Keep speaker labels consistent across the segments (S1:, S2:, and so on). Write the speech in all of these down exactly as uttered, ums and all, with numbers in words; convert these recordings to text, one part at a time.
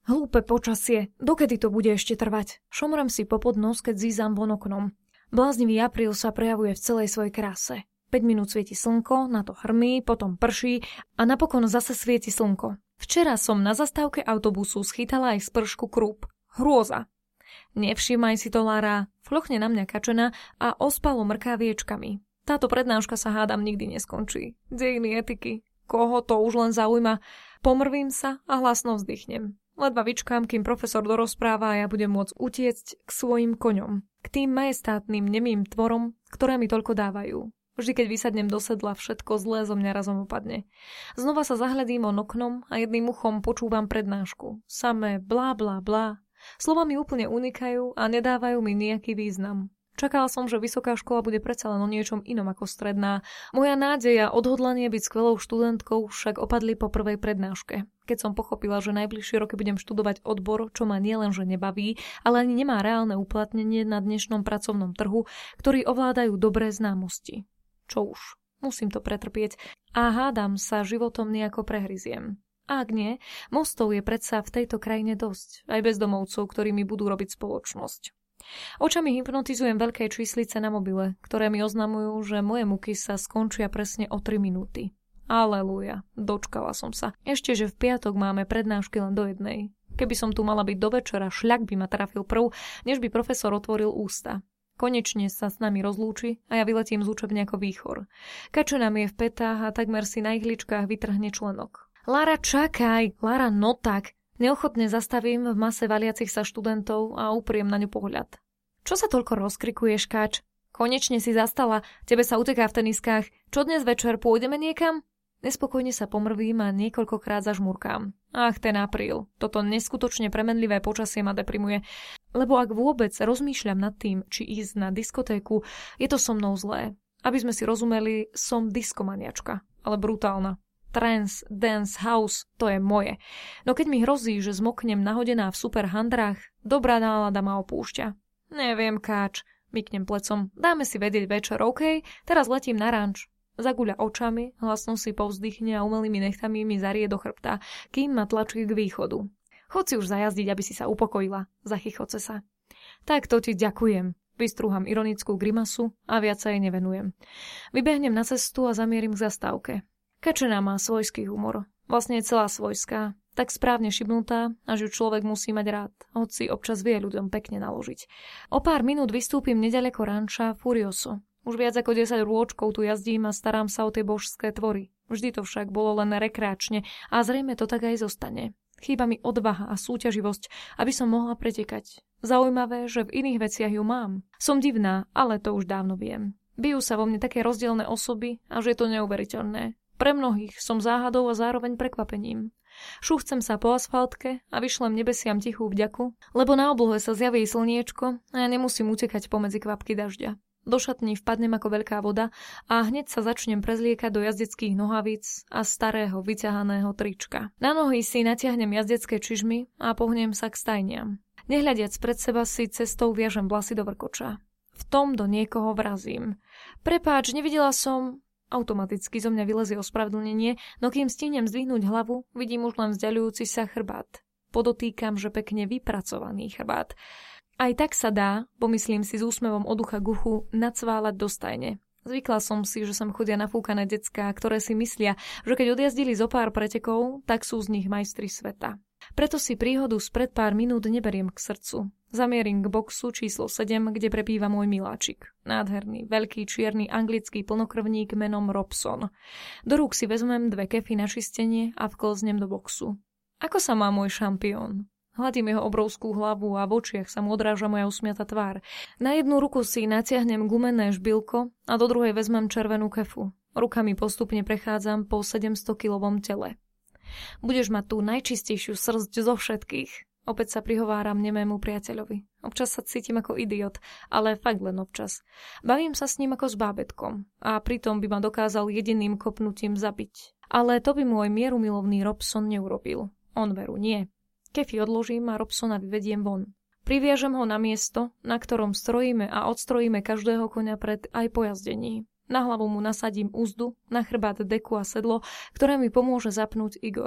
S1: Hlúpe počasie, dokedy to bude ešte trvať? Šomrem si popod nos, keď zízam von oknom. Bláznivý apríl sa prejavuje v celej svojej kráse. päť minút svieti slnko, na to hrmí, potom prší a napokon zase svieti slnko. Včera som na zastávke autobusu schytala aj spršku krúp. Hrôza. Nevšímaj si to, Lara, flochne na mňa kačena a ospalo mrká viečkami. Táto prednáška sa hádam nikdy neskončí. Dejiny etiky. Koho to už len zaujíma? Pomrvím sa a hlasno vzdychnem. Ledva vyčkám, kým profesor dorozpráva a ja budem môcť utiecť k svojim koňom. K tým majestátnym nemým tvorom, ktoré mi toľko dávajú. Vždy, keď vysadnem do sedla, všetko zlé zo mňa razom opadne. Znova sa zahľadím on oknom a jedným uchom počúvam prednášku. Samé blá, blá, blá. Slova mi úplne unikajú a nedávajú mi nejaký význam. Čakala som, že vysoká škola bude predsa len o niečom inom ako stredná. Moja nádej a odhodlanie byť skvelou študentkou však opadli po prvej prednáške. Keď som pochopila, že najbližšie roky budem študovať odbor, čo ma nielenže nebaví, ale ani nemá reálne uplatnenie na dnešnom pracovnom trhu, ktorý ovládajú dobré známosti. Čo už, musím to pretrpieť a hádam sa životom nejako prehryziem. A ak nie, mostov je predsa v tejto krajine dosť, aj bezdomovcov, ktorí mi budú robiť spoločnosť. Očami hypnotizujem veľké číslice na mobile, ktoré mi oznamujú, že moje muky sa skončia presne o tri minúty. Aleluja, dočkala som sa. Ešte, že v piatok máme prednášky len do jednej. Keby som tu mala byť do večera, šľak by ma trafil prv, než by profesor otvoril ústa. Konečne sa s nami rozlúči a ja vyletím z učebne ako výchor. Kačena mi je v petách a takmer si na ihličkách vytrhne členok. Lara, čakaj! Lara, no tak! Neochotne zastavím v mase valiacich sa študentov a upriem na ňu pohľad. Čo sa toľko rozkrikuješ, Kač? Konečne si zastala, tebe sa uteká v teniskách. Čo dnes večer, pôjdeme niekam? Nespokojne sa pomrvím a niekoľkokrát zažmurkám. Ach, ten apríl. Toto neskutočne premenlivé počasie ma deprimuje. Lebo ak vôbec rozmýšľam nad tým, či ísť na diskotéku, je to so mnou zlé. Aby sme si rozumeli, som diskomaniačka, ale brutálna. Trance, dance, house, to je moje. No keď mi hrozí, že zmoknem nahodená v super handrách, dobrá nálada ma opúšťa. Neviem, Káč, myknem plecom, dáme si vedieť večer, OK? Teraz letím na ranč. Zaguľa očami, hlasno si povzdychne a umelými nechtami mi zarie do chrbta, kým ma tlačí k východu. Chod si už zajazdiť, aby si sa upokojila, zachychoce sa. Tak to ti ďakujem. Vystrúham ironickú grimasu a viac sa jej nevenujem. Vybehnem na cestu a zamierim k zastávke. Kačena má svojský humor, vlastne je celá svojská, tak správne šibnutá, až ju človek musí mať rád, hoci občas vie ľuďom pekne naložiť. O pár minút vystúpim neďaleko ranča Furioso. Už viac ako desať rôčkov tu jazdím a starám sa o tie božské tvory. Vždy to však bolo len rekreačne a zrejme to tak aj zostane. Chýba mi odvaha a súťaživosť, aby som mohla pretekať. Zaujímavé, že v iných veciach ju mám. Som divná, ale to už dávno viem. Bijú sa vo mne také rozdielne osoby, až je to neuveriteľné. Pre mnohých som záhadou a zároveň prekvapením. Šúchcem sa po asfaltke a vyšlem nebesiam tichú vďaku, lebo na oblohe sa zjaví slniečko a ja nemusím utekať pomedzi kvapky dažďa. Do šatní vpadnem ako veľká voda a hneď sa začnem prezliekať do jazdeckých nohavíc a starého vyťahaného trička. Na nohy si natiahnem jazdecké čižmy a pohnem sa k stajniam. Nehľadiac pred seba si cestou viažem vlasy do vrkoča. V tom do niekoho vrazím. Prepáč, nevidela som... Automaticky zo mňa vylezie ospravedlnenie, no kým stihnem zdvihnúť hlavu, vidím už len vzdiaľujúci sa chrbát. Podotýkam, že pekne vypracovaný chrbát. Aj tak sa dá, pomyslím si s úsmevom od ucha k uchu, nacválať do stajne. Zvykla som si, že som chodia nafúkané decká, ktoré si myslia, že keď odjazdili zo pár pretekov, tak sú z nich majstri sveta. Preto si príhodu spred pár minút neberiem k srdcu. Zamierim k boxu číslo sedem, kde prepíva môj miláčik. Nádherný, veľký, čierny, anglický plnokrvník menom Robson. Do rúk si vezmem dve kefy na čistenie a vklznem do boxu. Ako sa má môj šampión? Hladím jeho obrovskú hlavu a v očiach sa mu odráža moja usmiatá tvár. Na jednu ruku si natiahnem gumené žbilko a do druhej vezmem červenú kefu. Rukami postupne prechádzam po sedemstokilovom tele. Budeš mať tú najčistejšiu srdť zo všetkých. Opäť sa prihováram nemému priateľovi. Občas sa cítim ako idiot, ale fakt len občas. Bavím sa s ním ako s bábätkom a pritom by ma dokázal jediným kopnutím zabiť. Ale to by môj mierumilovný Robson neurobil. On veru nie. Kefy odložím a Robsona vyvediem von. Priviažem ho na miesto, na ktorom strojíme a odstrojíme každého koňa pred aj po jazdení. Na hlavu mu nasadím úzdu, na chrbát deku a sedlo, ktoré mi pomôže zapnúť Igor.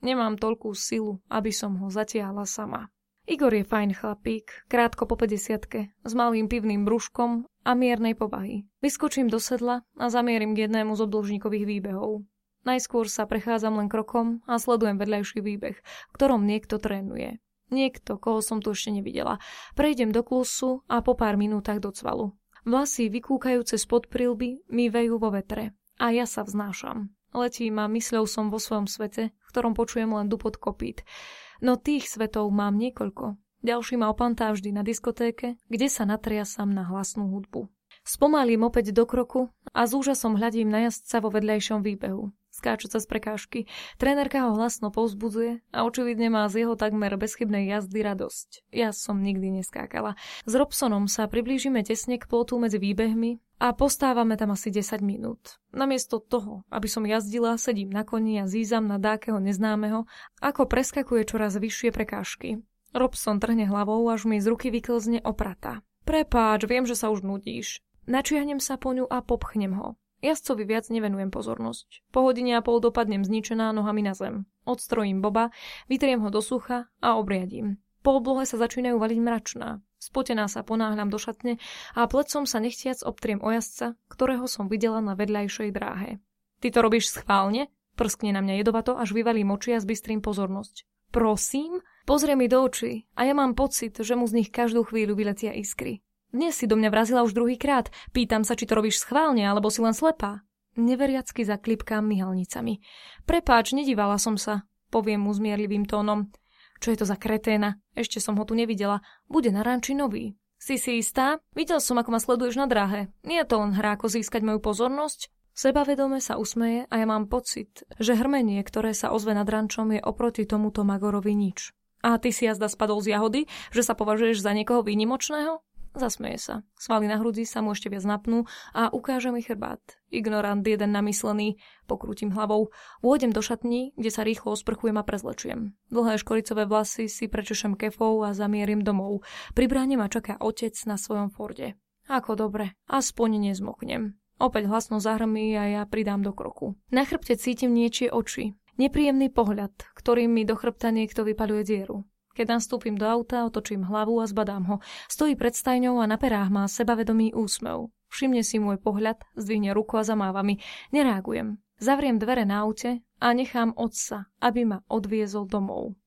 S1: Nemám toľkú silu, aby som ho zatiahla sama. Igor je fajn chlapík, krátko po päťdesiatke, s malým pivným brúškom a miernej povahy. Vyskočím do sedla a zamierim k jednému z obdĺžnikových výbehov. Najskôr sa prechádzam len krokom a sledujem vedľajší výbeh, v ktorom niekto trénuje. Niekto, koho som tu ešte nevidela. Prejdem do klusu a po pár minútach do cvalu. Vlasy vykúkajúce spod prilby mi vejú vo vetre a ja sa vznášam. Letím a mysľou som vo svojom svete, v ktorom počujem len dupot kopít. No tých svetov mám niekoľko. Ďalší ma opantá vždy na diskotéke, kde sa natriasam na hlasnú hudbu. Spomalím opäť do kroku a s úžasom hľadím na jazdca vo vedľajšom výbehu. Skáču cez prekážky. Trénerka ho hlasno povzbudzuje a očividne má z jeho takmer bezchybnej jazdy radosť. Ja som nikdy neskákala. S Robsonom sa priblížime tesne k plotu medzi výbehmi a postávame tam asi desať minút. Namiesto toho, aby som jazdila, sedím na koni a zízam na dákeho neznámeho, ako preskakuje čoraz vyššie prekážky. Robson trhne hlavou, až mi z ruky vyklzne oprata. Prepáč, viem, že sa už nudíš. Načiahnem sa po ňu a popchnem ho. Jazdcovi viac nevenujem pozornosť. Po hodine a pol dopadnem zničená nohami na zem. Odstrojím Boba, vytriem ho do sucha a obriadím. Po oblohe sa začínajú valiť mračná. Spotená sa ponáhľam do šatne a plecom sa nechtiac obtriem o jazdca, ktorého som videla na vedľajšej dráhe. Ty to robíš schválne? Prskne na mňa jedovato, až vyvalím oči a zbystrím pozornosť. Prosím? Pozrie mi do očí a ja mám pocit, že mu z nich každú chvíľu vyletia iskry. Dnes si do mňa vrazila už druhýkrát. Pýtam sa, či to robíš schválne, alebo si len slepá. Neveriacky zaklipkám myhalnicami. Prepáč, nedívala som sa, poviem mu zmierlivým tónom. Čo je to za kreténa? Ešte som ho tu nevidela. Bude na ranči nový. Si si istá? Videl som, ako ma sleduješ na dráhe. Nie je to len hra, ako získať moju pozornosť? Sebavedome sa usmeje a ja mám pocit, že hrmenie, ktoré sa ozve nad rančom, je oproti tomuto Magorovi nič. A ty si jazda spadol z jahody, že sa považuješ za niekoho výnimočného? Zasmeje sa. Svaly na hrudi sa mu ešte viac napnú a ukáže mi chrbát. Ignorant jeden namyslený, pokrútim hlavou. Vôjdem do šatní, kde sa rýchlo osprchujem a prezlečujem. Dlhé škoricové vlasy si prečešem kefou a zamierim domov. Pri bráne ma čaká otec na svojom Forde. Ako dobre, aspoň nezmoknem. Opäť hlasno zahrmí a ja pridám do kroku. Na chrbte cítim niečie oči. Nepríjemný pohľad, ktorým mi do chrbta niekto vypaľuje dieru. Keď nastúpim do auta, otočím hlavu a zbadám ho. Stojí pred stajňou a na perách má sebavedomý úsmev. Všimne si môj pohľad, zdvihne ruku a zamáva mi. Nereagujem. Zavriem dvere na aute a nechám otca, aby ma odviezol domov.